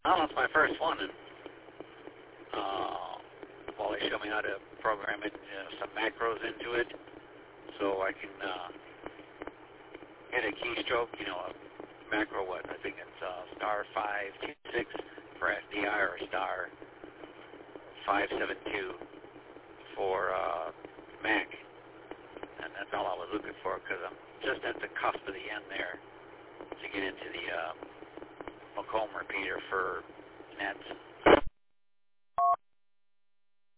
Oh, it's my first one, and well, they show me how to program it, some macros into it, so I can hit a keystroke, a macro, I think it's star 526 for SDI or star 572 for Mac, and that's all I was looking for because I'm just at the cusp of the end there to get into the Macomb repeater for